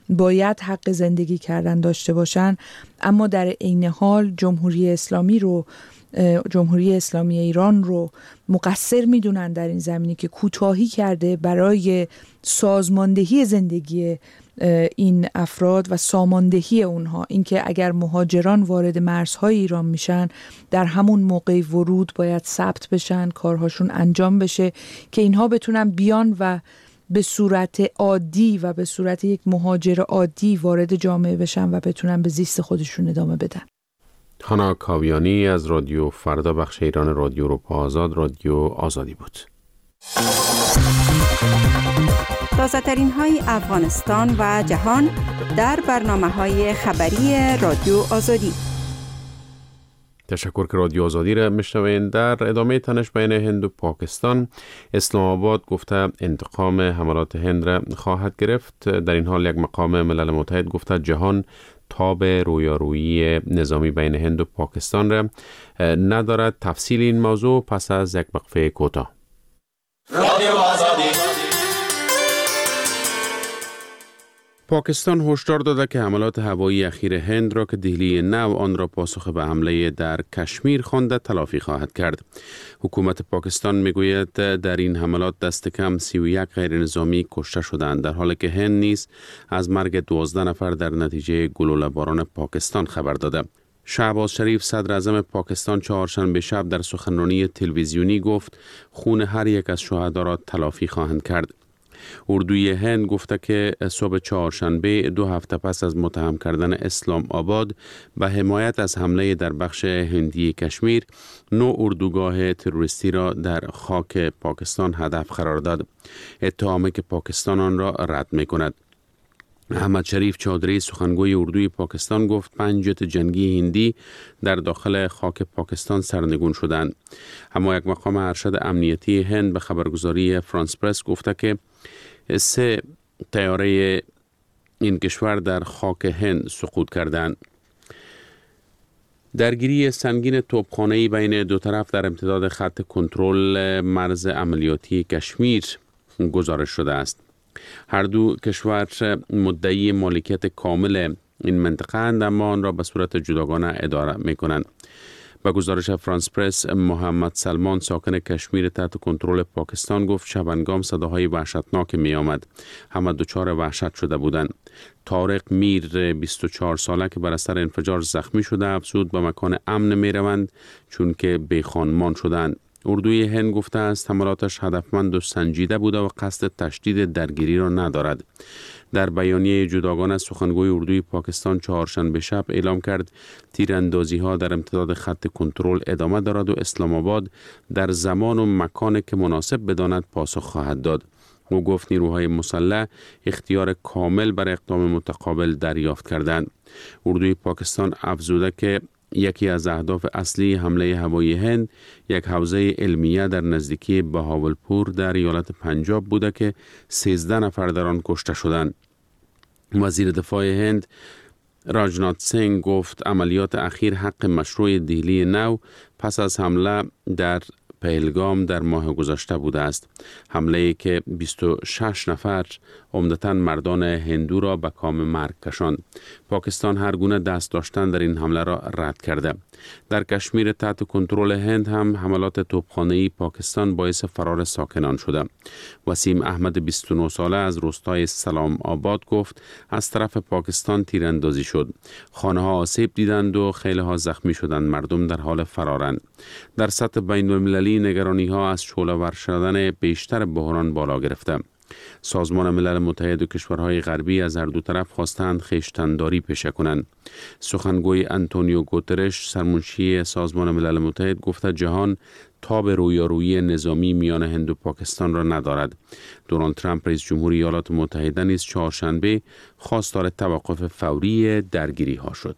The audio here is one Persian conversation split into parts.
باید حق زندگی کردن داشته باشن، اما در عین حال جمهوری اسلامی ایران رو مقصر میدونن در این زمینه که کوتاهی کرده برای سازماندهی زندگی این افراد و ساماندهی اونها. اینکه اگر مهاجران وارد مرزهای ایران میشن، در همون موقع ورود باید ثبت بشن، کارهاشون انجام بشه که اینها بتونن بیان و به صورت عادی و به صورت یک مهاجر عادی وارد جامعه بشن و بتونن به زیست خودشون ادامه بدن. هانا کاویانی از رادیو فردا بخش ایران رادیو اروپا آزاد، رادیو آزادی بود. تازه‌ترین های افغانستان و جهان در برنامه‌های خبری رادیو آزادی. تشکر که رادیو آزادی را میشنوین. در ادامه تنش بین هند و پاکستان، اسلام آباد گفته انتقام حملات هند را خواهد گرفت. در این حال یک مقام ملل متحد گفته جهان تاب رویارویی نظامی بین هند و پاکستان را ندارد. تفصیل این موضوع پس از یک وقفه کوتاه. رادیو آزادی. پاکستان هشدار داده که حملات هوایی اخیر هند را که دهلی نو آن را پاسخ به حمله در کشمیر خوانده تلافی خواهد کرد. حکومت پاکستان میگوید در این حملات دست کم 31 غیر نظامی کشته شدند، در حالی که هند نیز از مرگ 12 نفر در نتیجه گلوله باران پاکستان خبر داده. شهباز شریف صدر اعظم پاکستان چهارشنبه شب در سخنرانی تلویزیونی گفت خون هر یک از شهدا را تلافی خواهند کرد. اردوی هند گفته که صبح چهارشنبه 2 هفته پس از متهم کردن اسلام آباد به حمایت از حمله در بخش هندی کشمیر، 9 اردوگاه تروریستی را در خاک پاکستان هدف قرار داد، اتهامی که پاکستان آن را رد می‌کند. احمد شریف چودری سخنگوی اردوی پاکستان گفت 5 جت جنگی هندی در داخل خاک پاکستان سرنگون شدند. اما یک مقام ارشد امنیتی هند به خبرگزاری فرانس پرس گفته که 3 طیاره این کشور در خاک هند سقوط کردند. درگیری سنگین توپخانه‌ای بین دو طرف در امتداد خط کنترل مرز عملیاتی کشمیر گزارش شده است. هر دو کشور مدعی مالکیت کامل این منطقه اند، اما آن را به صورت جداگانه اداره می کنند. با گزارش فرانس پرس، محمد سلمان ساکن کشمیر تحت کنترل پاکستان گفت شبانگام صداهای وحشتناک می آمد. همه دچار وحشت شده بودند. طارق میر 24 ساله که بر اثر انفجار زخمی شده افزود به مکان امن می روند چون که بیخانمان شدند. اردوی هند گفته است حملاتش هدفمند و سنجیده بوده و قصد تشدید درگیری را ندارد. در بیانیه جداگانه سخنگوی اردوی پاکستان چهارشنبه شب اعلام کرد تیراندازی ها در امتداد خط کنترل ادامه دارد و اسلام آباد در زمان و مکانی که مناسب بداند پاسخ خواهد داد. او گفت نیروهای مسلح اختیار کامل بر اقدام متقابل دریافت کردند. اردوی پاکستان افزوده که یکی از اهداف اصلی حمله هوایی هند یک حوزه علمیه در نزدیکی بهاولپور در ایالت پنجاب بوده که 13 نفر در آن کشته شدند. وزیر دفاع هند راجنات سینگ گفت عملیات اخیر حق مشروع دهلی نو پس از حمله در پهلگام در ماه گذشته بوده است. حمله‌ای که 26 نفر عمدتاً مردان هندو را به کام مرگ کشاند. پاکستان هر گونه دست داشتن در این حمله را رد کرده. در کشمیر تحت کنترل هند هم حملات توپخانه‌ای پاکستان باعث فرار ساکنان شده. وسیم احمد 29 ساله از روستای سلام آباد گفت از طرف پاکستان تیراندازی شد. خانه‌ها آسیب دیدند و خیلی‌ها زخمی شدند. مردم در حال فرارند. در سطح بین‌المللی نگرانی‌ها از شعله‌ور شدن بیشتر بحران بالا گرفته. سازمان ملل متحد و کشورهای غربی از هر دو طرف خواستند خویشتن‌داری پیشه کنند. سخنگوی آنتونیو گوترش سرمنشی سازمان ملل متحد گفته جهان تاب رویارویی نظامی میان هند و پاکستان را ندارد. دونالد ترامپ رئیس جمهوری ایالات متحده نیز چهارشنبه خواستار توقف فوری درگیری ها شد.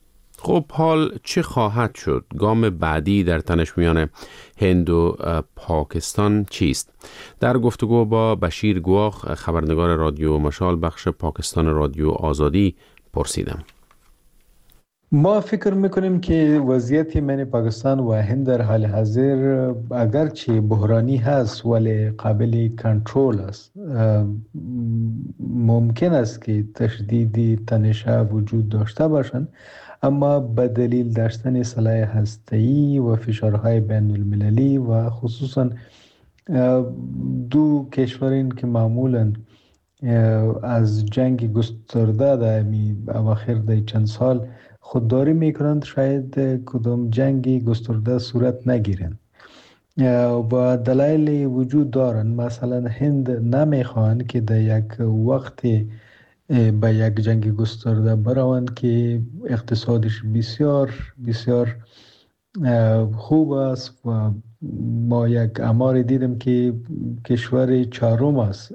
خب حال چه خواهد شد؟ گام بعدی در تنش میان هند و پاکستان چیست؟ در گفتگو با بشیر گواخ خبرنگار رادیو مشال بخش پاکستان رادیو آزادی پرسیدم. ما فکر میکنیم که وضعیت من پاکستان و هند در حال حاضر اگرچه بحرانی هست ولی قابل کنترل است. ممکن است که تشدید تنش‌ها وجود داشته باشند، اما به دلیل داشتن سلاح هسته‌ای و فشارهای بین المللی و خصوصا دو کشورین که معمولاً از جنگ گسترده در اواخر در چند سال خودداری میکنند، شاید کدام جنگ گسترده صورت نگیرند و دلایل وجود دارند. مثلا هند نمیخواهند که در یک وقت به یک جنگ گسترده بروند که اقتصادش بسیار بسیار خوب است و ما یک اعمار دیدم که کشور چهارم است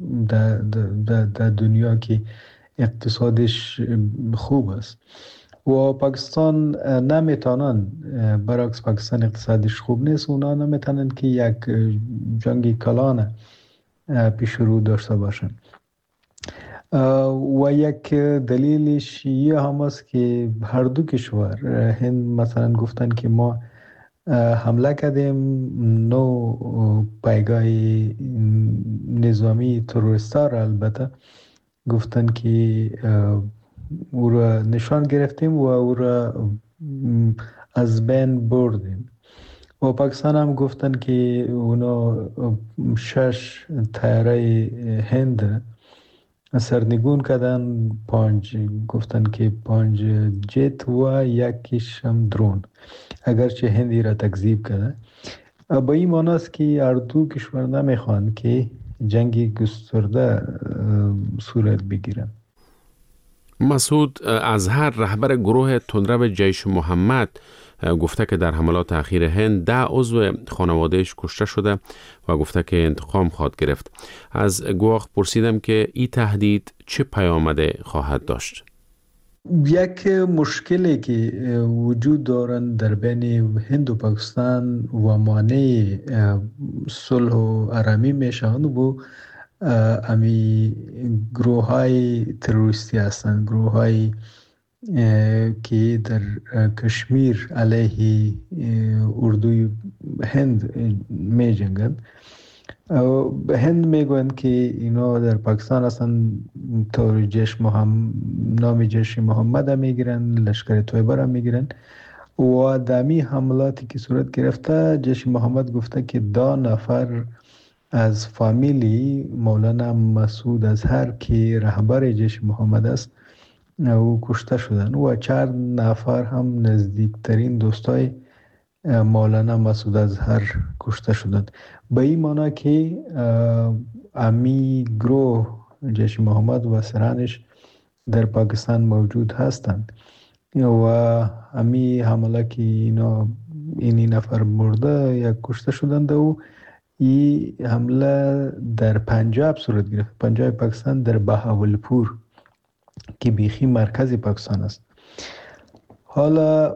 در دنیا که اقتصادش خوب است و پاکستان نمیتونن، برعکس پاکستان اقتصادش خوب نیست، اونا نمیتونن که یک جنگ کلان پیش رو داشته باشن. و یک دلیلش یه هم است که هر دو کشور، هند مثلا گفتن که ما حمله کردیم 9 پایگاه نظامی تروریستا را، البته گفتن که او را نشان گرفتیم و او را از بین بردیم. و پاکستان هم گفتن که اونا 6 طیاره هند سرنگون کردن، 5 گفتن که 5 جت و 1 هم درون، اگرچه هندی را تکذیب کرده. با این معنی است که هر دو کشور نمیخوان که جنگ گسترده صورت بگیرن. مسعود اظهر، رهبر گروه تندرو جیش محمد، گفته که در حملات اخیر هند 10 عضو خانوادهش کشته شده و گفته که انتقام خواهد گرفت. از گواه پرسیدم که این تهدید چه پیامده خواهد داشت؟ یک مشکلی که وجود دارند در بین هند و پاکستان و مانع صلح و آرامی میشوند و امی گروه های تروریستی هستند، گروه های که در کشمیر علیه اردوی هند می جنگند. هند میگویند که اینا در پاکستان هستن، طور نام جیش محمد هم میگیرن، لشکر طیبه هم میگیرن و دمی حملاتی که صورت گرفته جیش محمد گفته که 2 نفر از فامیلی مولانا مسعود اظهر که رهبر جیش محمد است او کشته شدن و 4 نفر هم نزدیکترین دوستای مولانا مسعود اظهر کشته شدند. به این معنی که امی گروه جیش محمد و سرانش در پاکستان موجود هستند و امی حمله که این نفر مرده یا کشته شدند و این حمله در پنجاب صورت گرفت. پنجاب پاکستان در بهاولپور که بیخی مرکز پاکستان است. حالا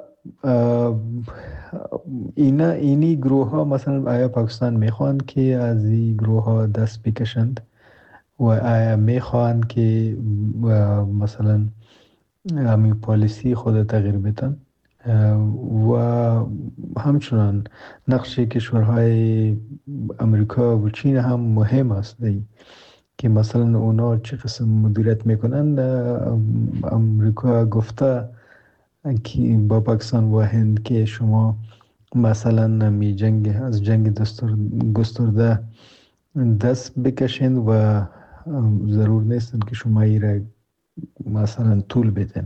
اینی گروه ها مثلا آیا پاکستان میخوان که از این گروه ها دست بکشند و آیا میخوان که مثلا همین پالیسی خود تغییر بدن و همچنان نقش کشورهای امریکا و چین هم مهم است که مثلا اونا چه قسم مدیریت میکنن. امریکا گفته که با پاکستان و هند که شما مثلا از جنگ گسترده دست بکشین و ضرور نیستن که شما ایره مثلا طول بدن.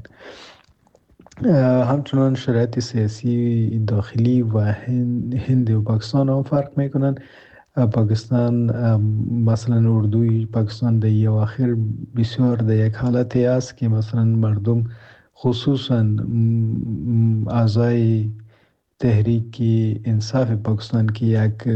همچنان شرایط سیاسی داخلی و هند و پاکستان هم فرق میکنن. پاکستان مثلا اردوی پاکستان در اواخر بسیار در یک حالتی است که مثلا مردم خصوصا اعضای تحریک انصاف پاکستان که یک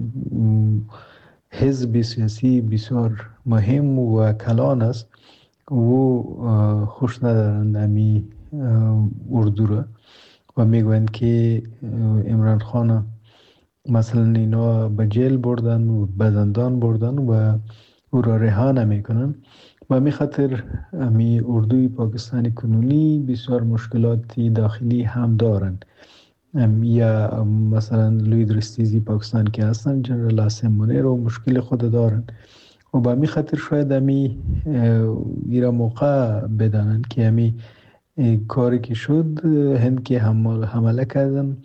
حزب سیاسی بسیار مهم و کلان است و خوش ندارند امی اردو را و میگویند که عمران خان مثلا اینا به جیل بردن و به زندان بردن و او را رها نمیکنن. و می خاطر امی اردوی پاکستانی کنونی بسیار مشکلاتی داخلی هم دارن. یا مثلا لوی درستیزی پاکستان که هستن جنرال عاصم منیر رو مشکل خود دارن و با می خاطر شاید امی ایرا موقع بدانن که امی کاری که شد هند که حمله کردن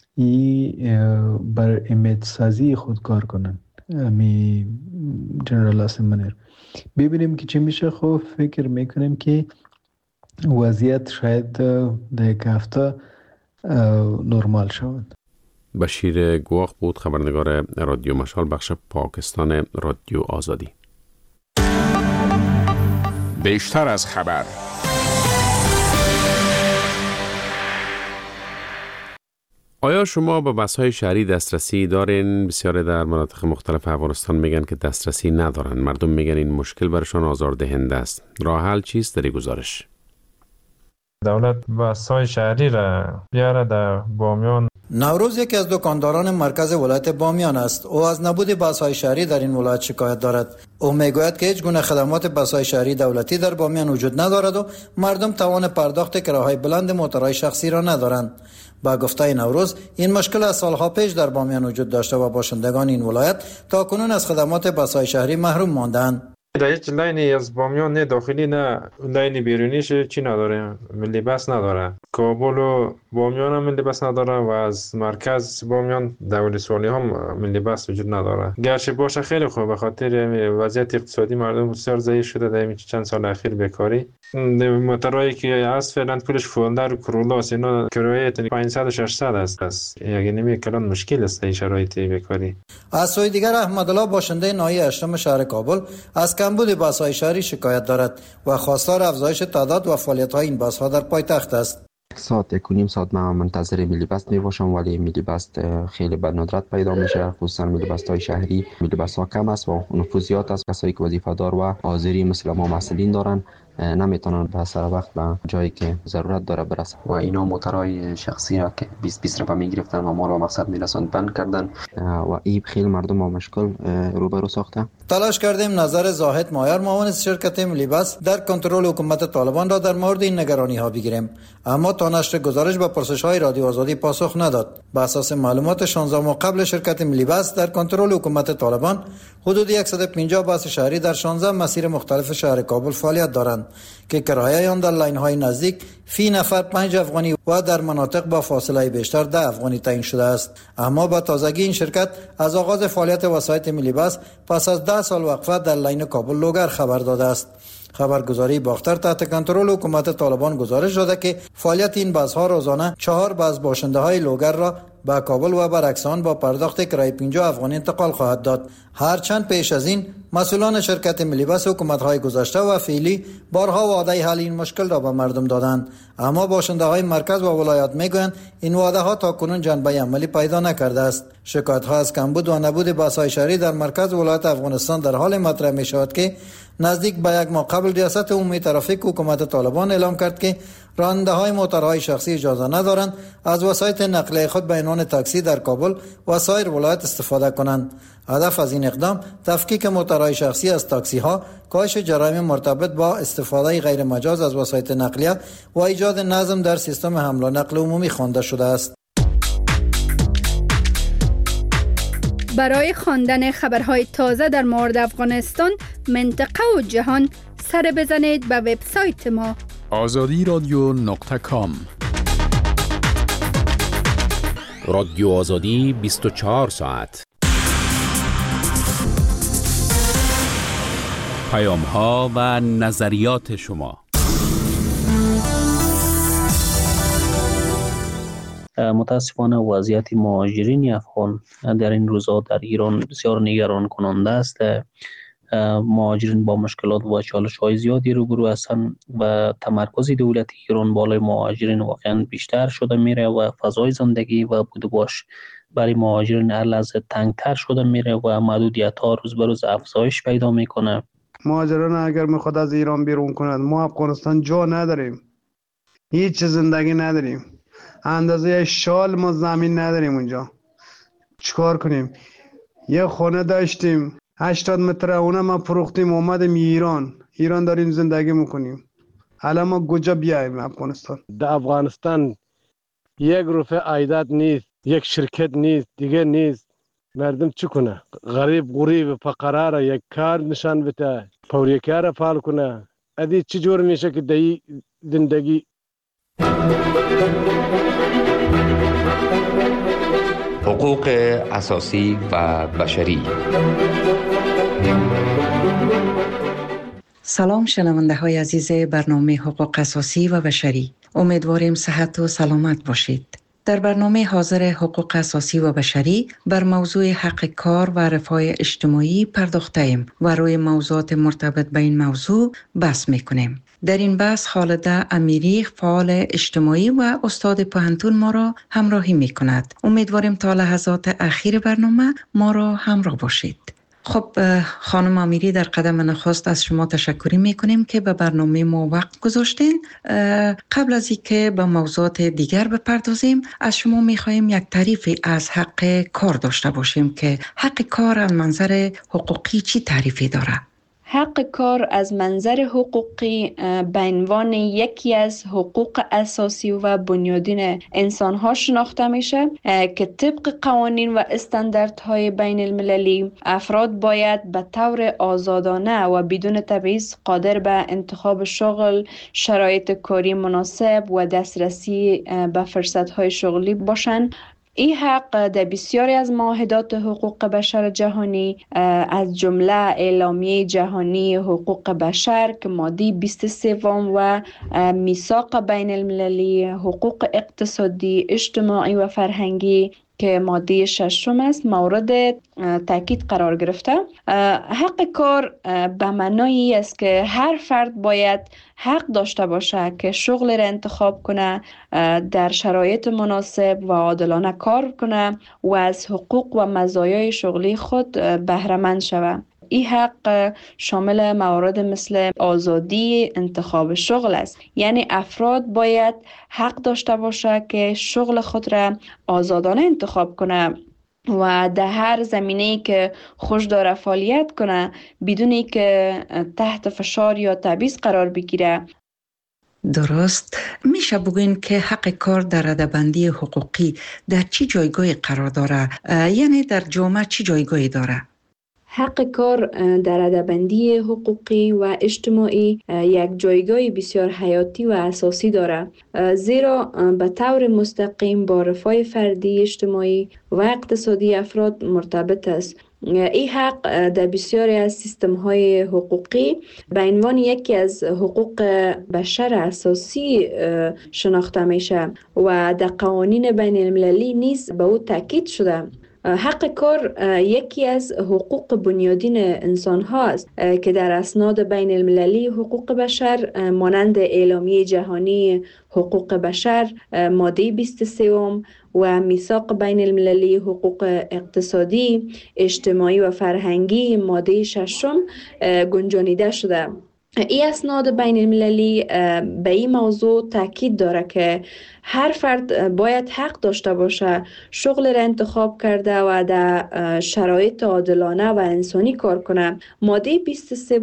بر امید سازی خود کار کنن امی جنرال عاصم منیر. ببینیم که چی میشه. خب فکر میکنیم که وضعیت شاید در یک هفته نرمال شود. بشیر گواخ بود، خبرنگار رادیو مشال بخش پاکستان رادیو آزادی. بیشتر از خبر. آیا شما به بس‌های شهری دسترسی دارین؟ بسیاری در مناطق مختلف افغانستان میگن که دسترسی ندارن. مردم میگن این مشکل برشان آزاردهنده است. راه حل چیست؟ در گزارش. دولت بس‌های شهری را بیاره در بامیان. نوروز یکی از دکانداران مرکز ولایت بامیان است. او از نبود بس‌های شهری در این ولایت شکایت دارد. او میگوید که هیچ گونه خدمات بس‌های شهری دولتی در بامیان وجود ندارد و مردم توان پرداخت کراهای بلند موتورهای شخصی را ندارند. با گفته نوروز این مشکل از سالها پیش در بامیان وجود داشته و باشندگان این ولایت تا کنون از خدمات بس‌های شهری محروم ماندند. در هیچ لاینی از بامیان نه داخلی نه لاین بیرونیش چی نداره، ملی بس نداره. کابل و بامیان هم ملی بس نداره و از مرکز بامیان دولی سوالی هم ملی بس وجود نداره. گرچه باشه خیلی خوب به خاطر وضعیت اقتصادی مردم بسیار ضعیف شده در چند سال اخیر بیکاری. موتورایی که از فعلا پولش فولدر و کرولاس اینا کرایه 500 و 600 است. یعنی نمی کلان مشکل است این شرایط بیکاری. از سوی دیگر احمدالله باشنده ناحیه اشرم شهر کابل از کمبود بس‌های شهری شکایت دارد و خواستار افزایش تعداد و فعالیت‌های این بس‌ها در پایتخت است. ساعت 1.5 ساعت من منتظر میلی بس می باشم، ولی میلی بس خیلی به ندرت پیدا میشه. خصوصا میلی بس های شهری میلی بس ها کم است و نفوذ زیاد است. کسایی که وظیفه دار و حاضری مثل ما مسئولین دارن نمیتونن به سر وقت به جایی که ضرورت داره برسن و اینا موتورهای شخصی را که 20 روپیه میگرفتن و ما رو به مقصد میرسوند بند کردن و این خیلی مردم با مشکل روبرو ساخته. تلاش کردیم نظر زاهد مایار معاون شرکت ملی بس در کنترل حکومت طالبان را در مورد این نگرانی ها بگیریم، اما تا نشر گزارش به پرسش های رادیو آزادی پاسخ نداد. به اساس معلومات 16 ماه قبل شرکت ملی بس در کنترل حکومت طالبان حدود 150 بس شهری در 16 مسیر مختلف شهر کابل فعالیت دارند که کرایه آن در لاین های نزدیک فی نفر 5 افغانی و در مناطق با فاصله بیشتر 10 افغانی تعیین شده است. اما با تازگی این شرکت از آغاز فعالیت وسایط ملی بس پس از 10 سال وقفه در لاین کابل لوگر خبر داده است. خبرگزاری باختر تحت کنترل حکومت طالبان گزارش داده که فعالیت این بس ها روزانه 4 بس باشنده های لوگر را به کابل و برعکس آن با پرداخت کرایه 50 افغانی انتقال خواهد داد. هرچند پیش از این مسئولان شرکت ملی بس حکومت‌های گذشته و فعلی بارها وعده حل این مشکل را به مردم دادند، اما باشنده‌های مرکز و ولایات میگویند این وعده‌ها تا کنون جنبه عملی پیدا نکرده است. شکایت‌ها از کمبود و نبود بس‌های شهری در مرکز ولایت افغانستان در حال مطرح می‌شود که نزدیک به 1 ماه قبل ریاست عمومی ترافیک حکومت طالبان اعلام کرد که راننده‌های موتورهای شخصی اجازه ندارند از وسایط نقلیه خود به عنوان تاکسی در کابل و سایر ولایات استفاده کنند. هدف از این اقدام تفکیک موتورهای شخصی از تاکسی‌ها، کاهش جرایم مرتبط با استفاده غیر مجاز از وسایط نقلیه و ایجاد نظم در سیستم حمل و نقل عمومی خوانده شده است. برای خواندن خبرهای تازه در مورد افغانستان، منطقه و جهان سر بزنید به وبسایت ما azadiradio.com. رادیو آزادی 24 ساعت. پیام‌ها و نظریات شما. متاسفانه وضعیت مهاجرین افغان در این روزها در ایران بسیار نگران کننده است. مهاجرین با مشکلات و چالش‌های زیادی روبرو هستند و تمرکز دولت ایران بالای مهاجرین واقعا بیشتر شده میره و فضای زندگی و بود و باش برای مهاجرین هر لحظه تنگتر شده میره و محدودیت‌ها روز به روز افزایش پیدا میکنه. مهاجران اگر میخواد از ایران بیرون کنند، ما افغانستان جا نداریم، هیچ زندگی نداریم، اندازه شال ما زمین نداریم اونجا. چیکار کنیم؟ یه خونه داشتیم 80 متر، اونم ما فروختیم اومدیم ایران. ایران داریم زندگی میکنیم. حالا ما کجا بیایم افغانستان؟ در افغانستان یک روپیه عایدات نیست، یک شرکت نیست، دیگه نیست. مردم چی کنه؟ غریب فقرا را یک کار نشان بده، پوری کار فعال کنه. ادی چی جور میشه که دی زندگی؟ حقوق اساسی و بشری. سلام شنونده های عزیز برنامه حقوق اساسی و بشری. امیدواریم صحت و سلامت باشید. در برنامه حاضر حقوق اساسی و بشری بر موضوع حق کار و رفاه اجتماعی پرداخته ایم و روی موضوعات مرتبط به این موضوع بحث میکنیم. در این بحث خالده امیری، فعال اجتماعی و استاد پوهنتون ما را همراهی میکند. امیدواریم تا لحظات اخیر برنامه ما را همراه باشید. خب خانم امیری، در قدم نخست از شما تشکر میکنیم که به برنامه ما وقت گذاشتین. قبل از اینکه به موضوعات دیگر بپردازیم، از شما میخواهیم یک تعریفی از حق کار داشته باشیم که حق کار از منظر حقوقی چی تعریفی داره؟ حق کار از منظر حقوقی به عنوان یکی از حقوق اساسی و بنیادین انسان‌ها شناخته میشه که طبق قوانین و استانداردهای بین المللی افراد باید به طور آزادانه و بدون تبعیض قادر به انتخاب شغل، شرایط کاری مناسب و دسترسی به فرصت‌های شغلی باشند. این حق در بسیاری از معاهدات حقوق بشر جهانی از جمله اعلامیه جهانی حقوق بشر که ماده 23 و میثاق بین المللی حقوق اقتصادی، اجتماعی و فرهنگی که ماده 6 است مورد تاکید قرار گرفته. حق کار به معنای است که هر فرد باید حق داشته باشه که شغل را انتخاب کنه، در شرایط مناسب و عادلانه کار کنه و از حقوق و مزایای شغلی خود بهره مند شود. این حق شامل موارد مثل آزادی انتخاب شغل است، یعنی افراد باید حق داشته باشه که شغل خود را آزادانه انتخاب کنه و در هر زمینه‌ای که خوش داره فعالیت کنه بدون که تحت فشار یا تبعیض قرار بگیره. درست. میشه بگوین که حق کار در رده‌بندی حقوقی در چی جایگاهی قرار داره؟ یعنی در جامعه چی جایگاهی داره؟ حق کار در رده‌بندی حقوقی و اجتماعی یک جایگاه بسیار حیاتی و اساسی دارد، زیرا به طور مستقیم با رفاه فردی، اجتماعی و اقتصادی افراد مرتبط است. این حق در بسیاری از سیستم‌های حقوقی به عنوان یکی از حقوق بشر اساسی شناخته میشه و در قوانین بین المللی نیز به او تاکید شده. حق کار یکی از حقوق بنیادین انسان ها است که در اسناد بین المللی حقوق بشر مانند اعلامیه جهانی حقوق بشر ماده 23 و میثاق بین المللی حقوق اقتصادی، اجتماعی و فرهنگی ماده 6 گنجانیده شده. این اسناد بین المللی به این موضوع تاکید داره که هر فرد باید حق داشته باشه شغل را انتخاب کرده و در شرایط عادلانه و انسانی کار کنه. ماده 23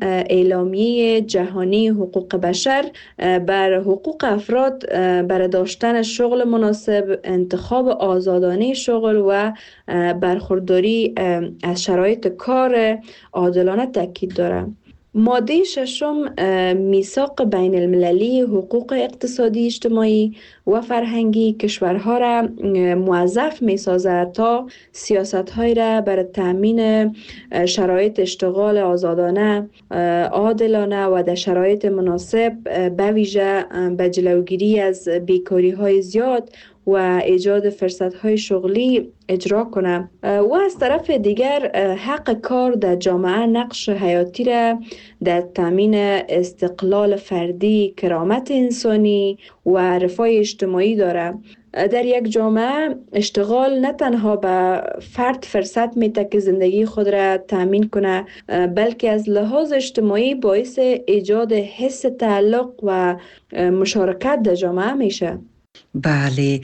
اعلامیه جهانی حقوق بشر بر حقوق افراد برای داشتن شغل مناسب، انتخاب آزادانه شغل و برخورداری از شرایط کار عادلانه تاکید داره. ماده 6 میثاق بین المللی حقوق اقتصادی، اجتماعی و فرهنگی کشورها را موظف می سازد تا سیاست‌های را برای تامین شرایط اشتغال آزادانه، عادلانه و در شرایط مناسب به ویژه به جلوگیری از بیکاری‌های زیاد و ایجاد فرصت‌های شغلی اجرا کنه. و از طرف دیگر حق کار در جامعه نقش حیاتی را در تامین استقلال فردی، کرامت انسانی و رفاه اجتماعی داره. در یک جامعه اشتغال نه تنها به فرد فرصت میده که زندگی خود را تامین کنه، بلکه از لحاظ اجتماعی باعث ایجاد حس تعلق و مشارکت در جامعه میشه. بله،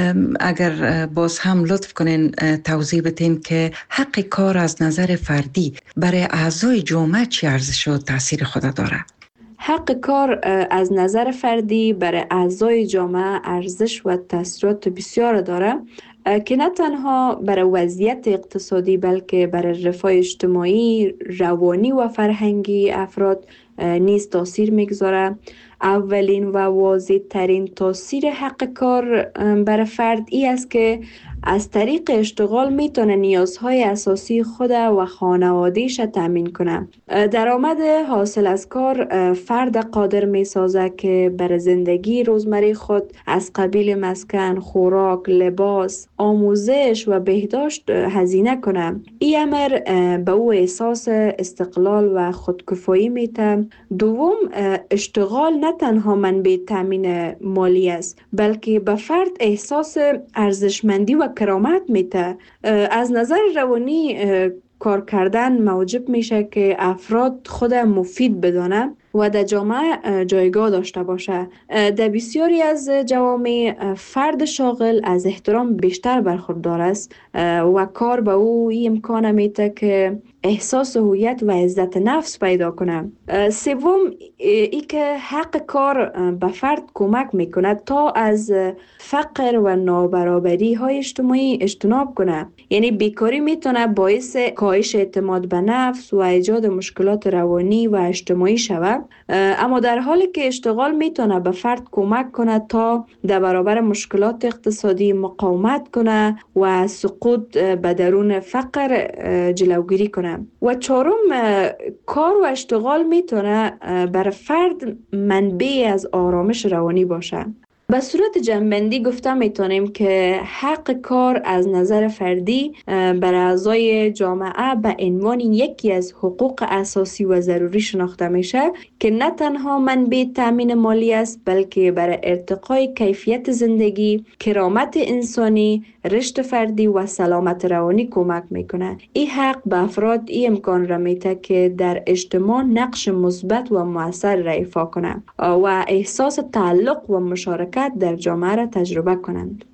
اگر باز هم لطف کنین توضیح بدین که حق کار از نظر فردی برای اعضای جامعه چی ارزش و تاثیر خود داره؟ حق کار از نظر فردی برای اعضای جامعه ارزش و تاثیرات بسیار داره که نه تنها برای وضعیت اقتصادی بلکه برای رفاه اجتماعی، روانی و فرهنگی افراد نیز تاثیر میگذاره. اولین و واضح ترین تاثیر حق کار برای فرد ای است که از طریق اشتغال میتونه نیازهای اساسی خود و خانوادهش تامین کنه. درآمد حاصل از کار فرد قادر میسازه که برای زندگی روزمره خود از قبیل مسکن، خوراک، لباس، آموزش و بهداشت هزینه کنه. این امر به او احساس استقلال و خودکفایی میده. دوم، اشتغال نه تنها منبع تامین مالی است بلکه به فرد احساس ارزشمندی و کرامت میده. از نظر روانی کار کردن موجب میشه که افراد خود مفید بدانه و در جامعه جایگاه داشته باشه. در بسیاری از جوامع فرد شاغل از احترام بیشتر برخوردار است و کار به او این امکان میده که احساس هویت و عزت نفس پیدا کنه. سوم، ای که حق کار به فرد کمک میکنه تا از فقر و نابرابری های اجتماعی اجتناب کنه. یعنی بیکاری میتونه باعث کاهش اعتماد به نفس و ایجاد مشکلات روانی و اجتماعی شود، اما در حالی که اشتغال میتونه به فرد کمک کنه تا در برابر مشکلات اقتصادی مقاومت کنه و سقوط به درون فقر جلوگیری کنه. و چهارم، کار و اشتغال میتونه برای فرد منبع از آرامش روانی باشه. به صورت جمع‌بندی گفته میتونیم که حق کار از نظر فردی برای اعضای جامعه به عنوان یکی از حقوق اساسی و ضروری شناخته میشه که نه تنها منبع تامین مالی است بلکه برای ارتقای کیفیت زندگی، کرامت انسانی، رشد فردی و سلامت روانی کمک میکنه. این حق به افراد این امکان را میده که در اجتماع نقش مثبت و مؤثر را ایفا کنه و احساس تعلق و مشارکت در جامعه را تجربه کنند.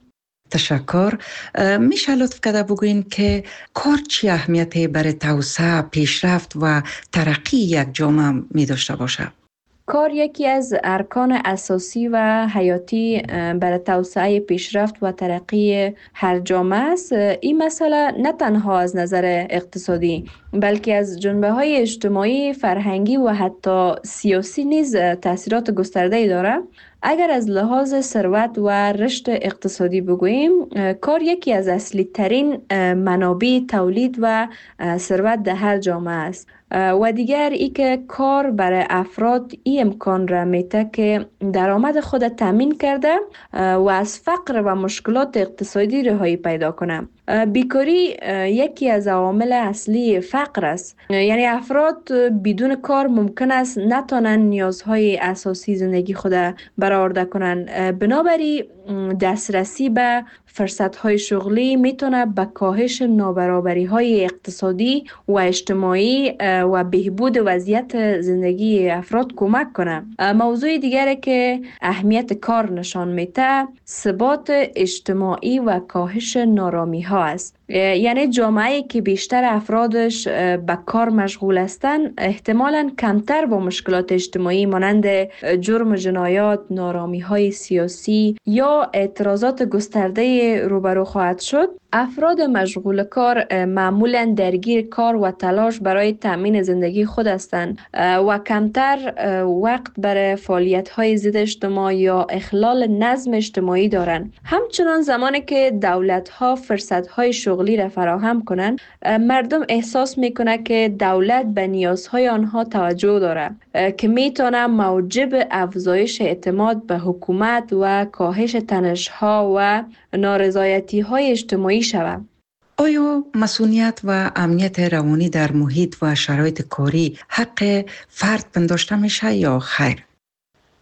تشکر. میشه لطف کرده بگوین که کار چی اهمیتی برای توسعه، پیشرفت و ترقی یک جامعه می داشته باشه؟ کار یکی از ارکان اساسی و حیاتی برای توسعه، پیشرفت و ترقی هر جامعه است. این مسئله نه تنها از نظر اقتصادی بلکه از جنبه‌های اجتماعی، فرهنگی و حتی سیاسی نیز تاثیرات گسترده‌ای دارد. اگر از لحاظ ثروت و رشد اقتصادی بگوییم، کار یکی از اصلی ترین منابع تولید و ثروت در هر جامعه است. و دیگر ای که کار برای افراد این امکان را میده که درآمد خود تامین کرده و از فقر و مشکلات اقتصادی رهایی پیدا کنه. بیکاری یکی از عوامل اصلی فقر است. یعنی افراد بدون کار ممکن است نتوانند نیازهای اساسی زندگی خود برآورده کنند. بنابراین دسترسی به فرصت‌های شغلی میتونه به کاهش نابرابری‌های اقتصادی و اجتماعی و بهبود وضعیت زندگی افراد کمک کنه. موضوع دیگری که اهمیت کار نشان میده، ثبات اجتماعی و کاهش نارامی‌ها است. یعنی جامعه‌ای که بیشتر افرادش به کار مشغول هستند احتمالاً کمتر با مشکلات اجتماعی مانند جرم و جنایات، نارامی‌های سیاسی یا اعتراضات گسترده روبرو خواهد شد. افراد مشغول کار معمولاً درگیر کار و تلاش برای تامین زندگی خود هستند و کمتر وقت برای فعالیت‌های ضد اجتماع یا اخلال نظم اجتماعی دارند. همچنان زمانی که دولت‌ها فرصت‌های شغلی را فراهم کنند، مردم احساس می‌کنند که دولت به نیازهای آنها توجه دارد که می‌تواند موجب افزایش اعتماد به حکومت و کاهش تنش‌ها و نارضایتی‌های اجتماعی شود. آیا مسئولیت و امنیت روانی در محیط و شرایط کاری حق فرد پنداشته میشه یا خیر؟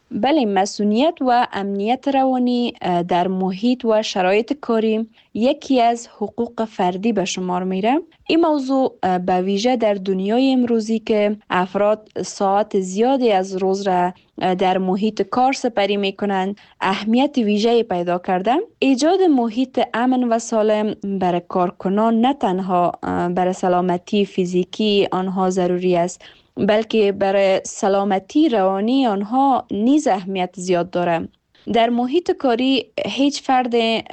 بله، مسئولیت و امنیت روانی در محیط و شرایط کاری یکی از حقوق فردی به شمار میره. این موضوع به ویژه در دنیای امروزی که افراد ساعت زیادی از روز را در محیط کار سپری میکنند اهمیت ویژه‌ای پیدا کرده. ایجاد محیط امن و سالم برای کارکنان نه تنها برای سلامتی فیزیکی آنها ضروری است، بلکه برای سلامتی روانی آنها نیز اهمیت زیاد دارد. در محیط کاری هیچ فرد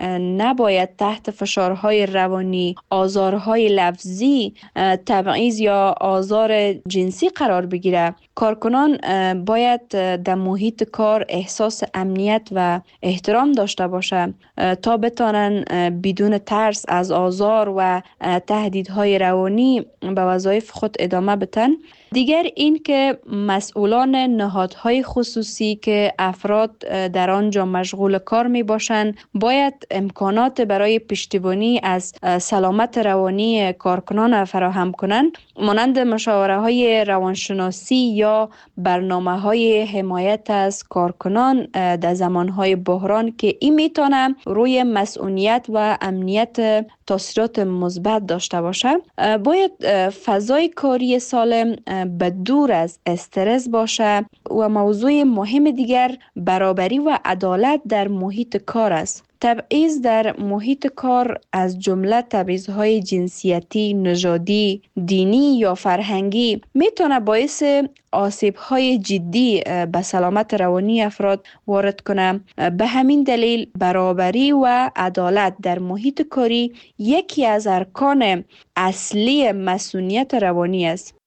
نباید تحت فشارهای روانی، آزارهای لفظی، تبعیض یا آزار جنسی قرار بگیره. کارکنان باید در محیط کار احساس امنیت و احترام داشته باشند تا بتانن بدون ترس از آزار و تهدیدهای روانی به وظایف خود ادامه بدن. دیگر این که مسئولان نهادهای خصوصی که افراد در آنجا مشغول کار می باشند باید امکانات برای پشتیبانی از سلامت روانی کارکنان فراهم کنند، مانند مشاوره های روانشناسی یا برنامه های حمایت از کارکنان در زمانهای بحران که این میتونه روی مسئولیت و امنیت تاثیرات مثبت داشته باشه. باید فضای کاری سالم به دور از استرس باشه و موضوع مهم دیگر برابری و عدالت در محیط کار است. تبعیض در محیط کار از جمله تبعیض‌های جنسیتی، نژادی، دینی یا فرهنگی میتونه باعث آسیب‌های جدی به سلامت روانی افراد وارد کنه. به همین دلیل برابری و عدالت در محیط کاری یکی از ارکان اصلی مسئولیت روانی است.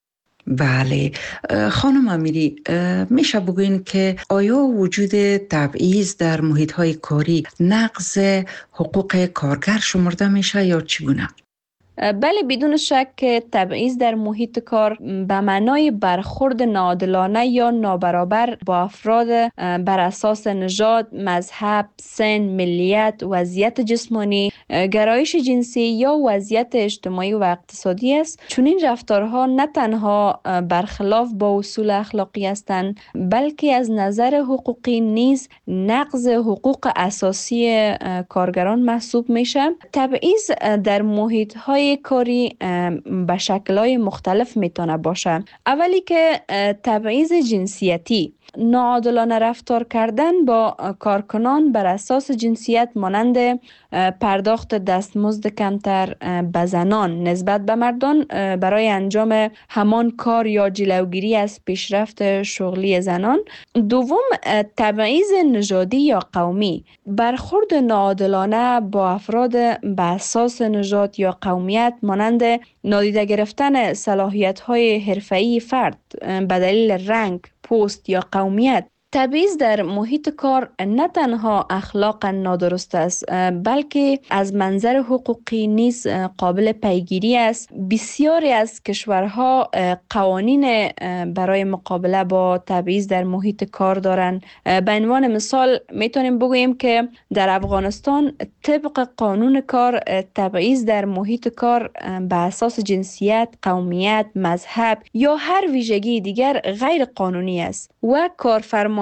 بله خانم امیری، میشه بگوین که آیا وجود تبعیض در محیط‌های کاری نقض حقوق کارگر شمرده میشه یا چگونه؟ بله، بدون شک تبعیض در محیط کار به معنای برخورد ناعادلانه یا نابرابر با افراد بر اساس نژاد، مذهب، سن، ملیت، وضعیت جسمانی، گرایش جنسی یا وضعیت اجتماعی و اقتصادی است. چون این رفتارها نه تنها برخلاف با اصول اخلاقی هستند، بلکه از نظر حقوقی نیز نقض حقوق اساسی کارگران محسوب میشه. تبعیض در محیط‌های کاری به شکل‌های مختلف میتونه باشه. اولی که تبعیض جنسیتی، ناعادلانه رفتار کردن با کارکنان بر اساس جنسیت مانند پرداخت دستمزد کمتر به زنان نسبت به مردان برای انجام همان کار یا جلوگیری از پیشرفت شغلی زنان. دوم، تبعیض نژادی یا قومی، برخورد ناعادلانه با افراد به اساس نژاد یا قومیت مانند نادیده گرفتن صلاحیت‌های حرفه‌ای فرد به دلیل رنگ، پوست یا قومیت. تبعیض در محیط کار نه تنها اخلاقا نادرست است، بلکه از منظر حقوقی نیز قابل پیگیری است. بسیاری از کشورها قوانین برای مقابله با تبعیض در محیط کار دارند. به عنوان مثال میتونیم بگوییم که در افغانستان طبق قانون کار تبعیض در محیط کار به اساس جنسیت، قومیت، مذهب یا هر ویژگی دیگر غیر قانونی است و کارفرمایان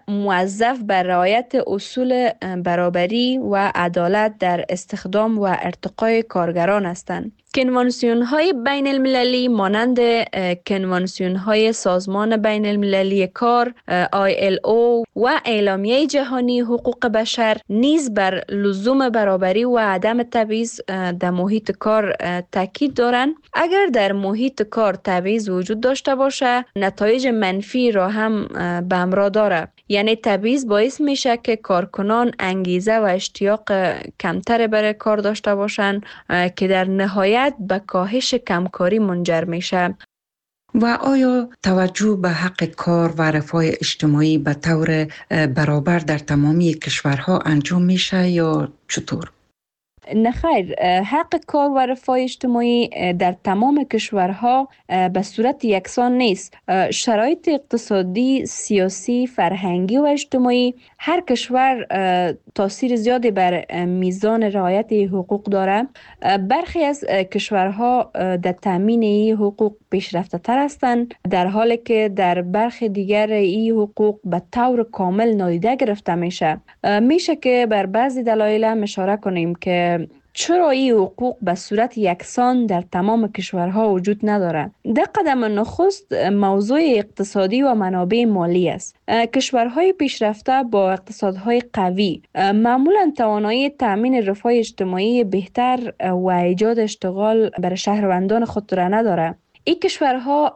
موظف بر رعایت اصول برابری و عدالت در استخدام و ارتقای کارگران هستند. کنوانسیون‌های بین المللی مانند کنوانسیون‌های سازمان بین المللی کار ILO و اعلامیه جهانی حقوق بشر نیز بر لزوم برابری و عدم تبعیض در محیط کار تاکید دارند. اگر در محیط کار تبعیض وجود داشته باشه، نتایج منفی را هم به همراه داره. یعنی تبعیض باعث میشه که کارکنان انگیزه و اشتیاق کمتر برای کار داشته باشند که در نهایت به کاهش کمکاری منجر میشه. و آیا توجه به حق کار و رفاه اجتماعی به طور برابر در تمامی کشورها انجام میشه یا چطور؟ نخیر، حق کار و رفاه اجتماعی در تمام کشورها به صورت یکسان نیست. شرایط اقتصادی، سیاسی، فرهنگی و اجتماعی هر کشور تاثیر زیادی بر میزان رعایت حقوق داره. برخی از کشورها در تامین این حقوق پیشرفته تر هستند، در حالی که در برخی دیگر این حقوق به طور کامل نادیده گرفته میشه که بر بعضی دلایل اشاره کنیم که چرا این حقوق به صورت یکسان در تمام کشورها وجود ندارد. در قدم نخست موضوع اقتصادی و منابع مالی است. کشورهای پیشرفته با اقتصادهای قوی معمولا توانایی تامین رفاه اجتماعی بهتر و ایجاد اشتغال برای شهروندان خود را ندارد. این کشورها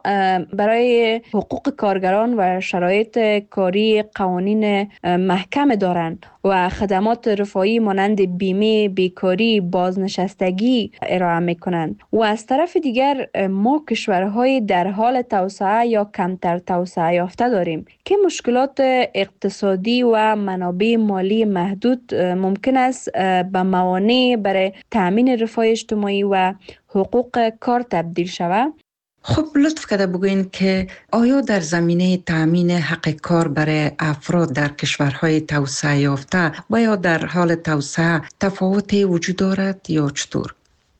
برای حقوق کارگران و شرایط کاری قوانین محکم دارند و خدمات رفاهی مانند بیمه، بیکاری، بازنشستگی ارائه میکنند. و از طرف دیگر ما کشورهای در حال توسعه یا کمتر توسعه یافته داریم که مشکلات اقتصادی و منابع مالی محدود ممکن است به موانع برای تامین رفاه اجتماعی و حقوق کار تبدیل شود. خب لطف کرده بگوین که آیا در زمینه تأمین حق کار برای افراد در کشورهای توسعه یافته و یا در حال توسعه تفاوتی وجود دارد یا چطور؟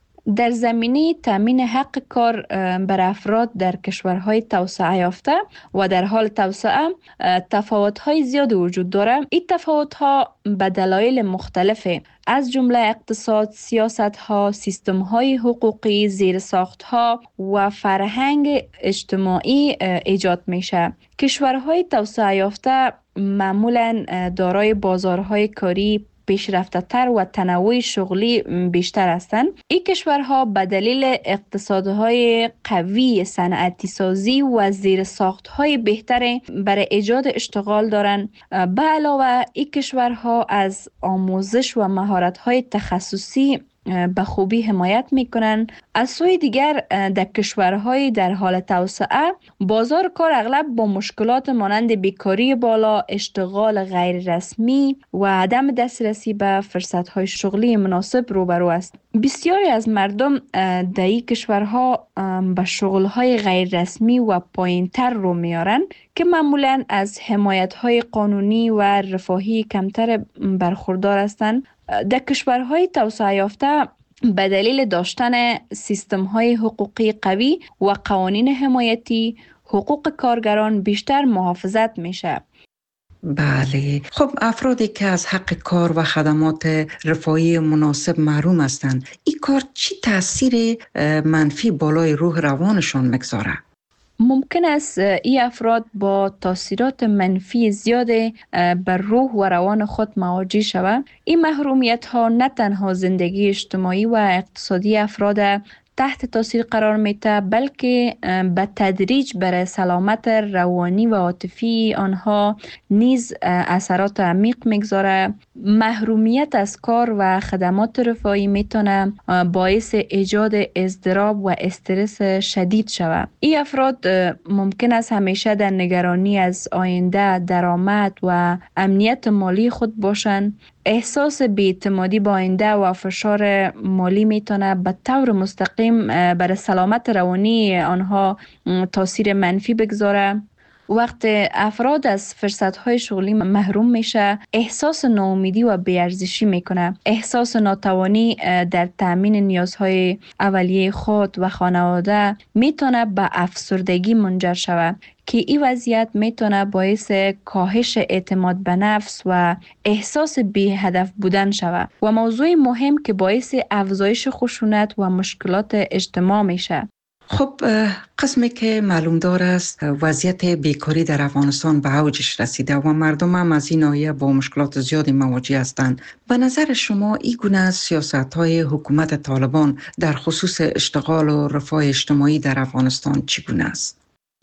در زمینه تامین حق کار بر افراد در کشورهای توسعه یافته و در حال توسعه تفاوت‌های زیاد وجود دارد. این تفاوت‌ها به دلایل مختلفه، از جمله اقتصاد، سیاست‌ها، سیستم‌های حقوقی، زیرساخت‌ها و فرهنگ اجتماعی ایجاد میشه. کشورهای توسعه یافته معمولاً دارای بازارهای کاری پیشرفته تر و تنوع شغلی بیشتر هستند. این کشورها به دلیل اقتصادهای قوی، صنعتی سازی و زیرساختهای بهتر برای ایجاد اشتغال دارند. به علاوه این کشورها از آموزش و مهارت‌های تخصصی به خوبی حمایت میکنند. از سوی دیگر در کشورهای در حال توسعه بازار کار اغلب با مشکلات مانند بیکاری بالا، اشتغال غیر رسمی و عدم دسترسی به فرصتهای شغلی مناسب روبرو است. بسیاری از مردم در این کشورها به شغلهای غیر رسمی و پایینتر رو میارن که معمولاً از حمایت‌های قانونی و رفاهی کمتر برخوردار هستند. در کشورهای توسعه یافته به دلیل داشتن سیستم‌های حقوقی قوی و قوانین حمایتی، حقوق کارگران بیشتر محافظت میشه. بله، خب افرادی که از حق کار و خدمات رفاهی مناسب محروم هستند، این کار چی تاثیر منفی بالای روح روانشان میگذاره؟ ممکن است این افراد با تاثیرات منفی زیاد بر روح و روان خود مواجه شوند. این محرومیت ها نه تنها زندگی اجتماعی و اقتصادی افراد تحت تاثیر قرار میده، بلکه به تدریج بر سلامت روانی و عاطفی آنها نیز اثرات عمیق میگذاره. محرومیت از کار و خدمات رفاهی میتونه باعث ایجاد اضطراب و استرس شدید شود. این افراد ممکن است همیشه در نگرانی از آینده، درآمد و امنیت مالی خود باشند. احساس بی‌اعتمادی با آینده و فشار مالی میتونه به طور مستقیم بر سلامت روانی آنها تاثیر منفی بگذاره. وقت افراد از فرصت‌های شغلی محروم میشه، احساس ناامیدی و بی‌ارزشی میکنه. احساس ناتوانی در تامین نیازهای اولیه خود و خانواده میتونه به افسردگی منجر شود که این وضعیت میتونه باعث کاهش اعتماد به نفس و احساس بی هدف بودن شود و موضوع مهم که باعث افزایش خشونت و مشکلات اجتماع میشه. خب قسمی که معلوم دار است وضعیت بیکاری در افغانستان به اوجش رسیده و مردم هم از این ناحیه با مشکلات زیادی مواجه هستند. به نظر شما این گونه سیاست‌های حکومت طالبان در خصوص اشتغال و رفاه اجتماعی در افغانستان چگونه است؟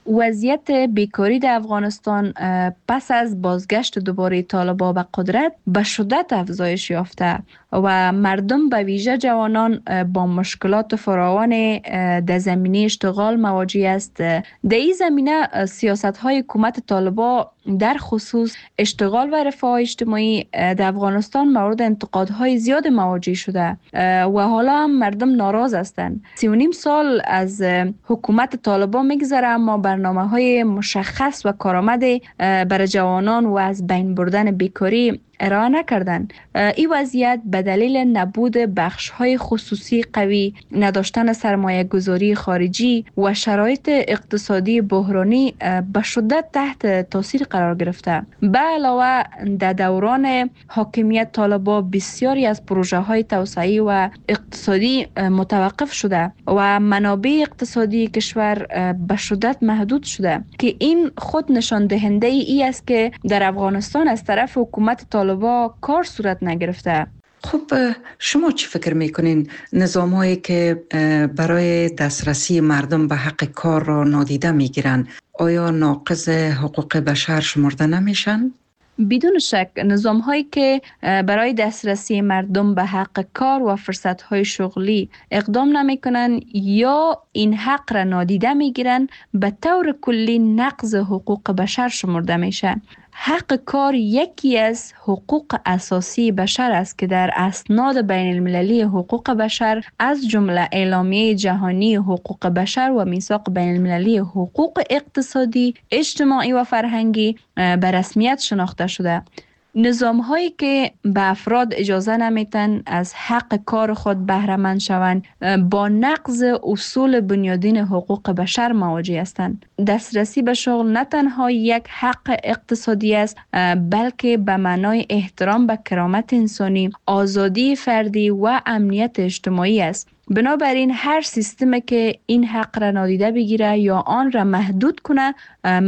وضعیت بیکاری در افغانستان پس از بازگشت دوباره طالبان به قدرت به شدت افزایش یافته و مردم به ویژه جوانان با مشکلات فراوان در زمینه اشتغال مواجه است. در این زمینه سیاست‌های حکومت طالبان در خصوص اشتغال و رفاه اجتماعی در افغانستان مورد انتقادهای زیاد مواجه شده و حالا هم مردم ناراض هستند. 3.5 سال از حکومت طالبان میگذره اما برنامه‌های مشخص و کارآمد برای جوانان و از بین بردن بیکاری ارائه نکردند. این وضعیت به دلیل نبود بخش‌های خصوصی قوی، نداشتن سرمایه گذاری خارجی و شرایط اقتصادی بحرانی به شدت تحت تاثیر قرار گرفته. به علاوه در دوران حاکمیت طالبان بسیاری از پروژه‌های توسعه‌ای و اقتصادی متوقف شده و منابع اقتصادی کشور به شدت محدود شده که این خود نشان دهنده ای است که در افغانستان از طرف حکومت طالبان کار صورت نگرفته. خب شما چی فکر میکنین نظام‌هایی که برای دسترسی مردم به حق کار را نادیده میگیرن آیا ناقض حقوق بشر شمرده نمیشن؟ بدون شک نظام‌هایی که برای دسترسی مردم به حق کار و فرصت‌های شغلی اقدام نمی‌کنند یا این حق را نادیده می‌گیرند به طور کلی نقض حقوق بشر شمرده میشه. حق کار یکی از حقوق اساسی بشر است که در اسناد بین المللی حقوق بشر از جمله اعلامیه جهانی حقوق بشر و میثاق بین المللی حقوق اقتصادی، اجتماعی و فرهنگی به رسمیت شناخته شده. نظام هایی که به افراد اجازه نمیتن از حق کار خود بهره مند شوند با نقض اصول بنیادین حقوق بشر مواجه هستند. دسترسی به شغل نه تنها یک حق اقتصادی است بلکه به معنای احترام به کرامت انسانی، آزادی فردی و امنیت اجتماعی است. بنابراین هر سیستمی که این حق را نادیده بگیره یا آن را محدود کنه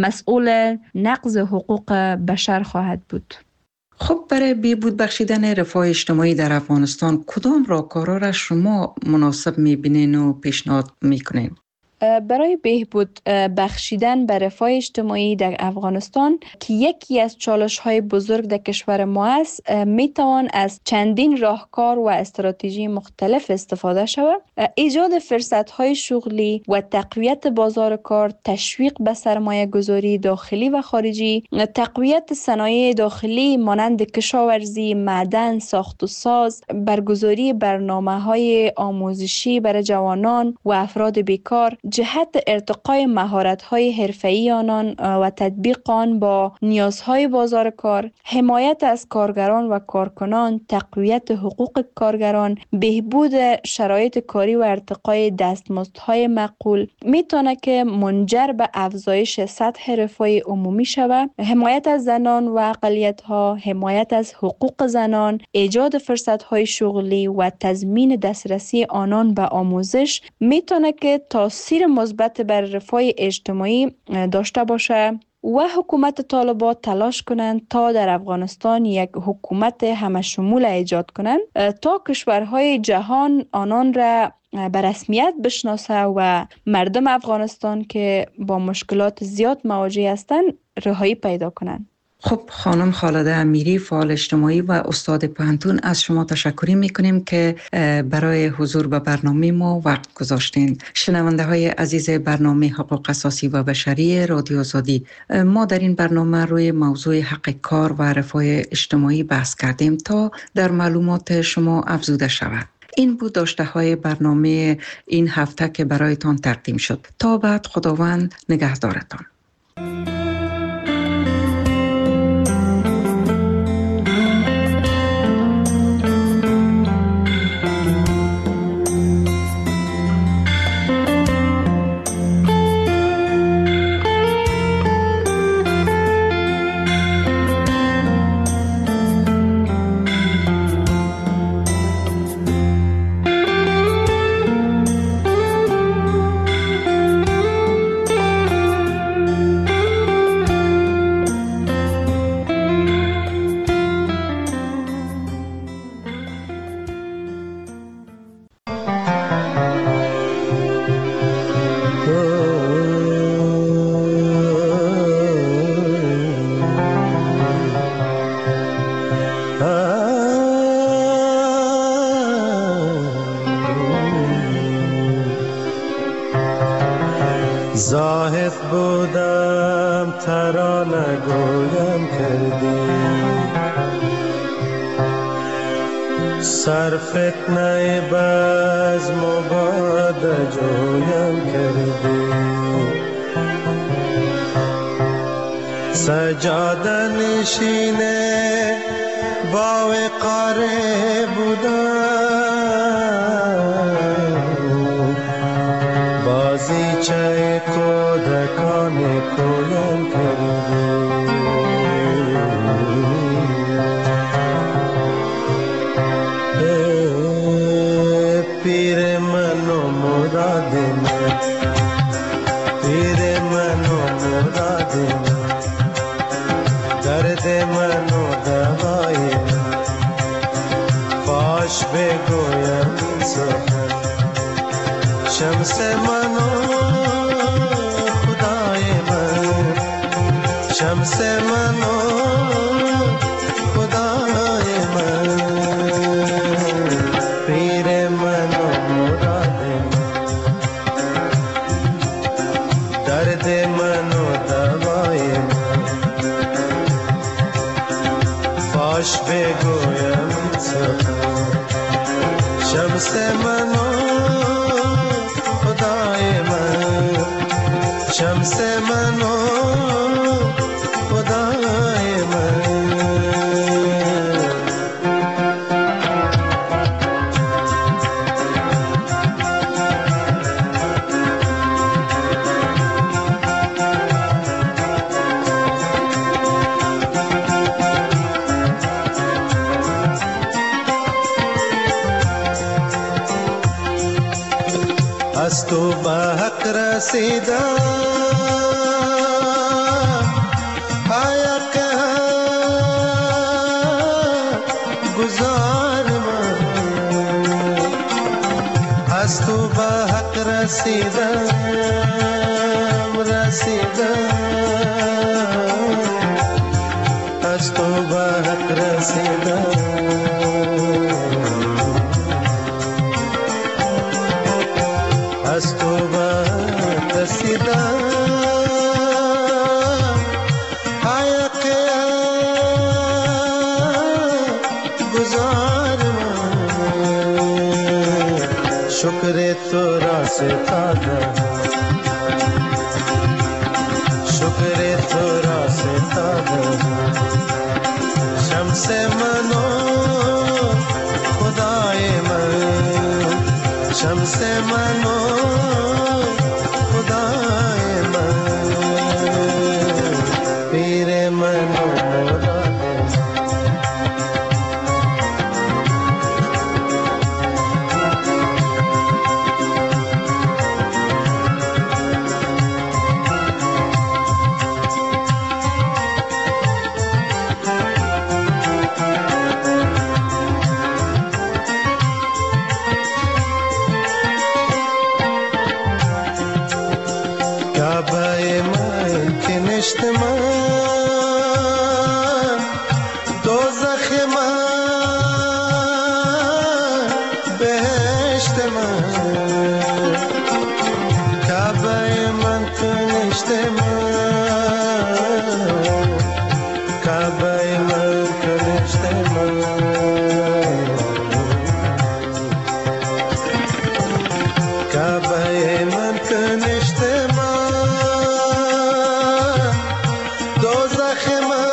مسئول نقض حقوق بشر خواهد بود. خب برای بهبود بخشیدن رفاه اجتماعی در افغانستان کدام راهکارها را شما مناسب می‌بینین و پیشنهاد می‌کنین؟ برای بهبود بخشیدن به رفاه اجتماعی در افغانستان که یکی از چالش‌های بزرگ در کشور ما است، میتوان از چندین راهکار و استراتژی مختلف استفاده شود. ایجاد فرصت‌های شغلی و تقویت بازار کار، تشویق به سرمایه گذاری داخلی و خارجی، تقویت صنایع داخلی مانند کشاورزی، معدن، ساخت و ساز، برگزاری برنامه‌های آموزشی برای جوانان و افراد بیکار، جهت ارتقای مهارت‌های حرفه‌ای آنان و تطبیق آن با نیازهای بازار کار، حمایت از کارگران و کارکنان، تقویت حقوق کارگران، بهبود شرایط کاری و ارتقای دستمزدهای معقول میتونه که منجر به افزایش سطح رفاه عمومی شود. حمایت از زنان و اقلیت‌ها، حمایت از حقوق زنان، ایجاد فرصت‌های شغلی و تضمین دسترسی آنان به آموزش میتونه که تاثیر مثبت بر رفاه اجتماعی داشته باشه و حکومت طالبان تلاش کنند تا در افغانستان یک حکومت همه شمول ایجاد کنند تا کشورهای جهان آنان را به رسمیت بشناسه و مردم افغانستان که با مشکلات زیاد مواجه هستند رهایی پیدا کنند. خب خانم خالده امیری، فعال اجتماعی و استاد پوهنتون، از شما تشکر میکنیم که برای حضور به برنامه ما وقت گذاشتین. شنونده های عزیز برنامه حقوق اساسی و بشری رادیو آزادی، ما در این برنامه روی موضوع حق کار و رفاه اجتماعی بحث کردیم تا در معلومات شما افزوده شود. این بود داشته های برنامه این هفته که برایتان تقدیم شد. تا بعد، خداوند نگهدارتان. عارف بودم ترانه گویم کردی، سر فتنه بزم و باد جویم کردی، سجاده نشینه با وقاره بودم، بازیچه کودکان کویم کردی، پیر من و مراد من، پیر من و مراد من، درد من و دوای من، باش بگویم این سخن، شمس من و خدای من، شمس من و خدای من، پیر من و مراد من، درد من و دوای من، باش بگویم این سخن، شمس من و خدای من، شمس من و خدای من. از تو به حق رسیدم، حق گزار من، از تو به حق رسیدم، رسیدم، از تو به حق رسیدم، از تو به رسیدم، حق گزار من، شکر تو را ستادم، شکر تو را ستادم، شمس من و خدای من، شمس من و خدای من، پیر من و مراد کعبه من که نشت من، دوزخ من، بهشت من، کعبه من که نشت من، کعبه من که نشت من، کعبه من که نشت من، دوزخ من،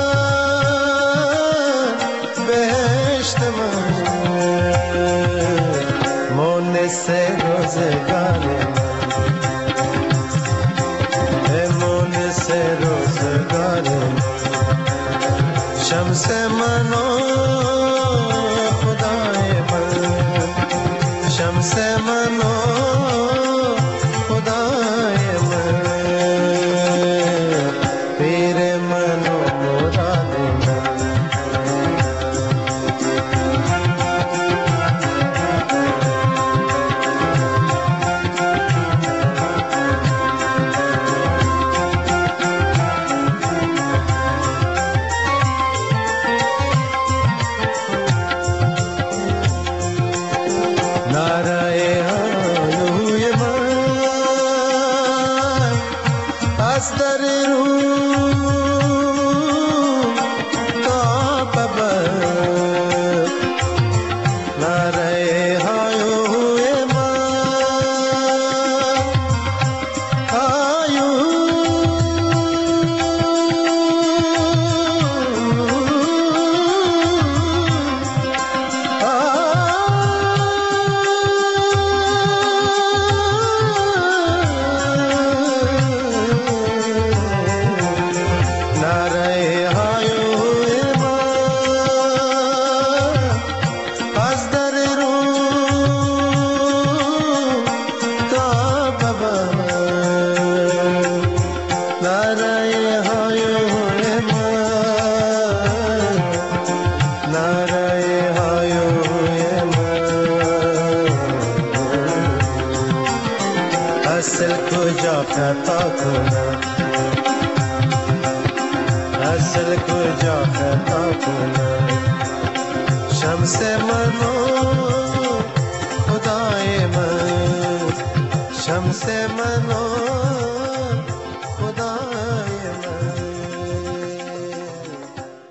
بهشت من، مونس روزگار من، مونس روزگار من، شمس من و خدای من، شمس من و خدای من، پیر من و مراد من، नारायण خطا کنم اصل کجا خطا کنم شمس منو